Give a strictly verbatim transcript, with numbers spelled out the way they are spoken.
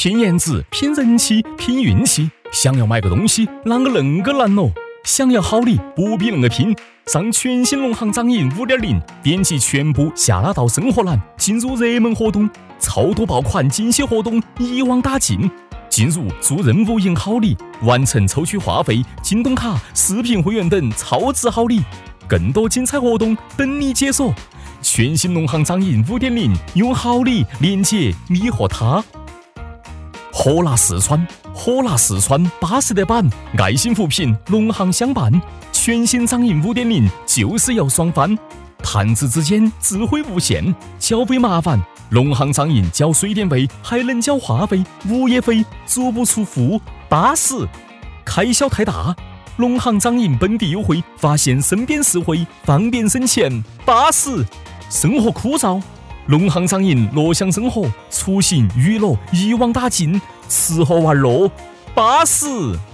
拼颜值、拼人气、拼运气，想要买个东西，啷个恁个难哦？想要好礼，不必恁个拼。上全新农行掌印 五点零， 点击全部下拉到生活栏，进入热门活动，超多爆款惊喜活动一网打尽。进入做任务赢好礼，完成抽取话费、京东卡、视频会员等超值好礼，更多精彩活动等你解锁。全新农行掌印 五点零， 用好礼连接你和他。火辣四川，火辣四川巴适的板，爱心扶贫，农行相伴。全新掌印 五点零 就是要爽翻，弹指之间，智慧无限，缴费麻烦。农行掌印缴水电费，还能缴话费、物业费，足不出户，巴适。开销太大，农行掌印本地优惠，发现身边实惠，方便省钱，巴适。生活枯燥，农行掌印乐享生活，出行娱乐一网打尽，吃喝玩乐，巴适。